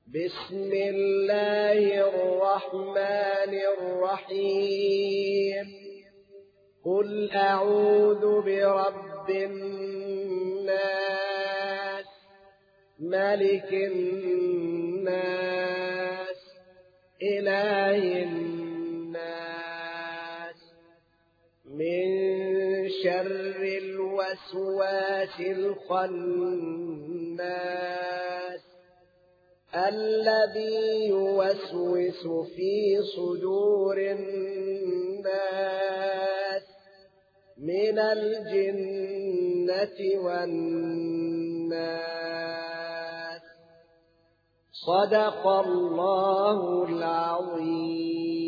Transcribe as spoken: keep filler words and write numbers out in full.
بسم الله الرحمن الرحيم قل أعوذ برب الناس ملك الناس إله الناس من شر الوسواس الخناس الذي يوسوس في صدور الناس من الجنة والناس. صدق الله العظيم.